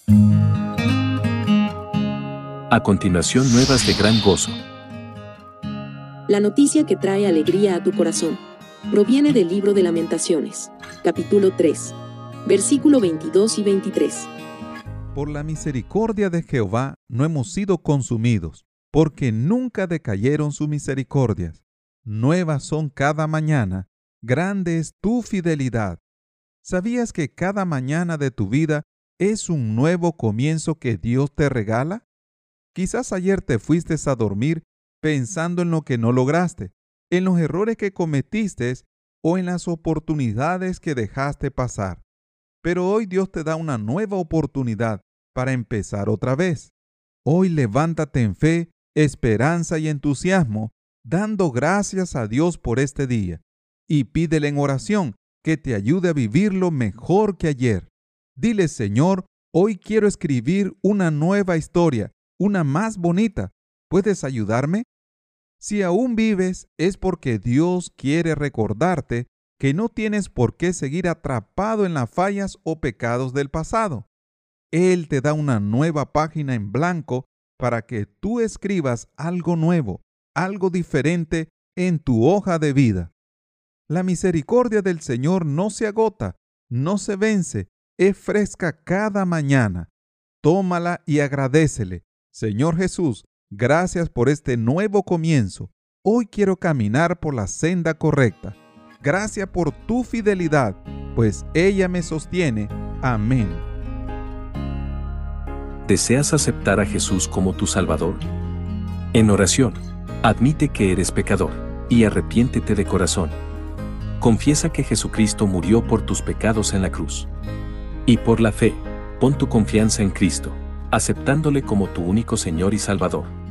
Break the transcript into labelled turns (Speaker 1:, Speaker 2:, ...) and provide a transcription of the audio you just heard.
Speaker 1: A continuación, nuevas de gran gozo.
Speaker 2: La noticia que trae alegría a tu corazón proviene del libro de Lamentaciones, capítulo 3, versículo 22 y 23.
Speaker 3: Por la misericordia de Jehová no hemos sido consumidos, porque nunca decayeron sus misericordias. Nuevas son cada mañana, grande es tu fidelidad. ¿Sabías que cada mañana de tu vida es un nuevo comienzo que Dios te regala? Quizás ayer te fuiste a dormir pensando en lo que no lograste, en los errores que cometiste o en las oportunidades que dejaste pasar. Pero hoy Dios te da una nueva oportunidad para empezar otra vez. Hoy levántate en fe, esperanza y entusiasmo, dando gracias a Dios por este día, y pídele en oración que te ayude a vivirlo mejor que ayer. Dile: Señor, hoy quiero escribir una nueva historia, una más bonita. ¿Puedes ayudarme? Si aún vives, es porque Dios quiere recordarte que no tienes por qué seguir atrapado en las fallas o pecados del pasado. Él te da una nueva página en blanco para que tú escribas algo nuevo, algo diferente en tu hoja de vida. La misericordia del Señor no se agota, no se vence, es fresca cada mañana. Tómala y agradécele. Señor Jesús, gracias por este nuevo comienzo. Hoy quiero caminar por la senda correcta. Gracias por tu fidelidad, pues ella me sostiene. Amén.
Speaker 1: ¿Deseas aceptar a Jesús como tu Salvador? En oración, admite que eres pecador y arrepiéntete de corazón. Confiesa que Jesucristo murió por tus pecados en la cruz. Y por la fe, pon tu confianza en Cristo, aceptándole como tu único Señor y Salvador.